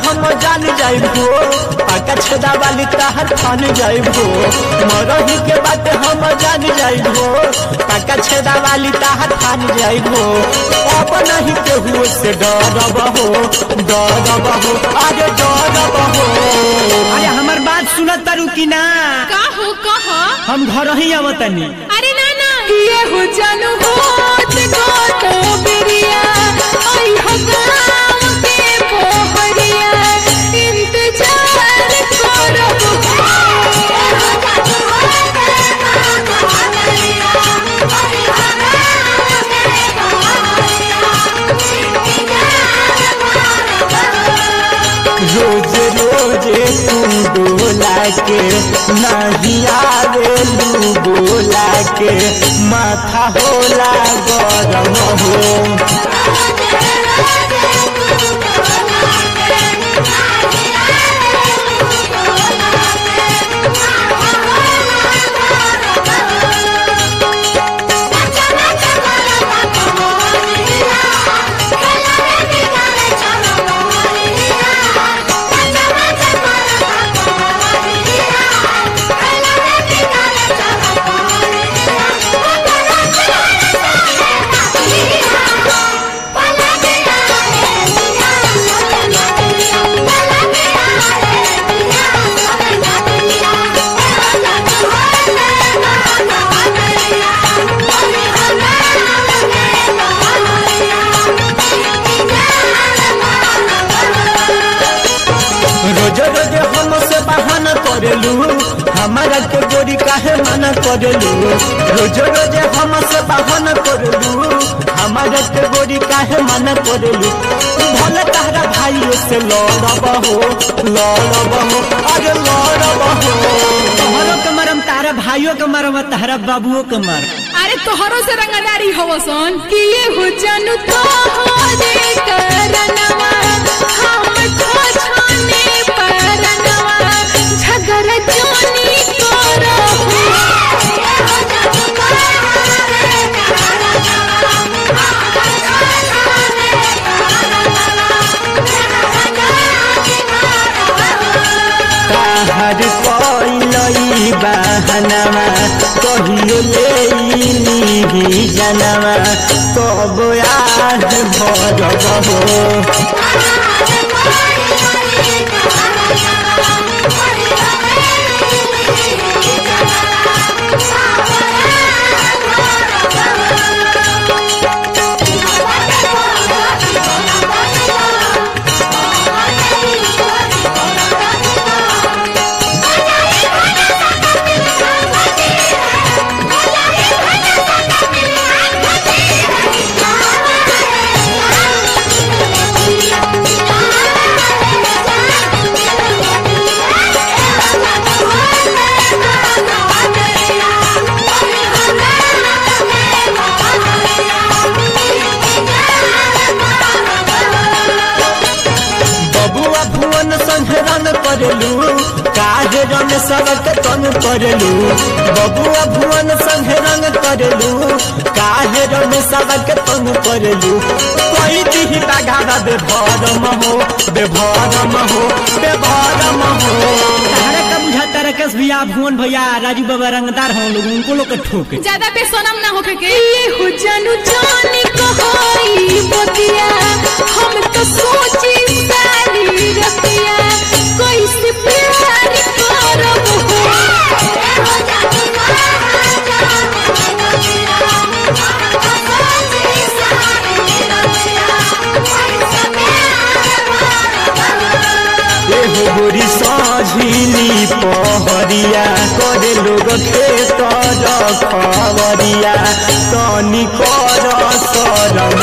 हम जान जाइबो पाका छेदा वाली तहर थान जाइबो मरही के बात हम जान जाइबो पाका छेदा वाली तहर थान जाइबो अब नहीं केहू से डरब हो अरे डरब हो। अरे हमार बात सुनत तारू की ना का हो कहो हम घर ही आवतनी। अरे ना ना ये हो जानू होत गोतो बिरिया आई हो गाँव के पोहरिया इंतजार करब रोज रोज तुम डोला के नहीं आवेलू बोला के माथा होला गरम हो। रोज रोज हमसे बहाना करेलू हमारा के गोरी काहे मना करेलू रोज रोज हमसे बहाना करेलू हमारा के गोरी काहे मना करेलू भले तारा भाई से लड़ब हो अरे लड़ब हो। तोहरो के मरम तारा भाइयों के मरम तारा बाबुओं के मर। अरे तोहरो से रंगदारी हो सन कि ये हो जानू तो रे करनवा हम छाने परनवा झगड़ा जोनी करो ताहर कोई बहनवा कहियो ले जनवा कब आज भरब हो। करेलू काहे रंग सबक तन करेलू बबुआ भुवन संगे रंग करेलू काहे रंग सबक तन करेलू कोई दी बाघा बेभरम हो तारा का बुझाता रकेश भैया भुवन भैया राजू बाबा रंगदार हो लोग उनको लोग के ठोके ज्यादा बेसनम ना होके के ये हो जानू जानी कहई बतिया हम तो सोची सारी रतिया कोई से प्यार करब हो गोरी साझिली पहरिया करे लोग खेत खबरिया तनी कर शरम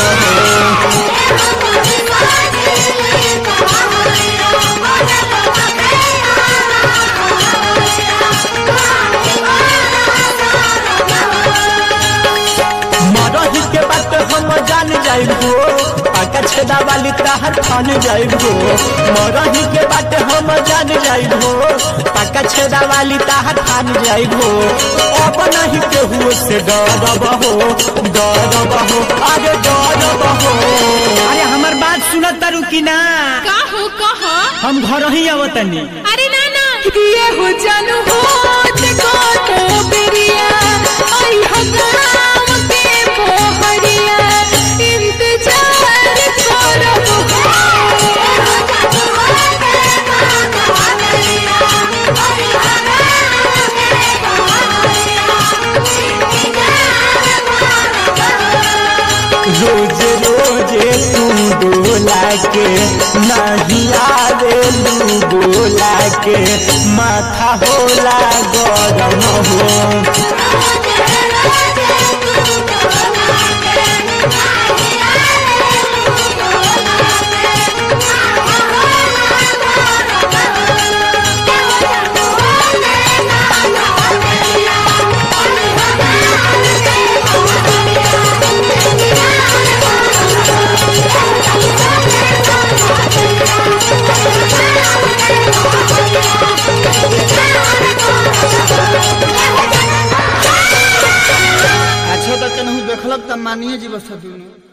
मरही के बात हम जान जाइबो पाका छेदा वाली तहर थान जाइबो मरही के बात हम जान जाइबो पाका छेदा वाली तहर थान जाइबो अब नहीं केहू से डरब हो अरे डरब हो। अरे हमार बात सुनत तारू की ना का हो हो कहा हम घर ही आवतनी। अरे ना ना ये हो जानू होत को तो बिरिया आई हो गाँव के पोहरिया इंतजार करब रोज रोज तू डोला के नहीं आवेलू बोला के माथा होला गरम हो। अच्छा तो केनहू देखलक त मानिए जीव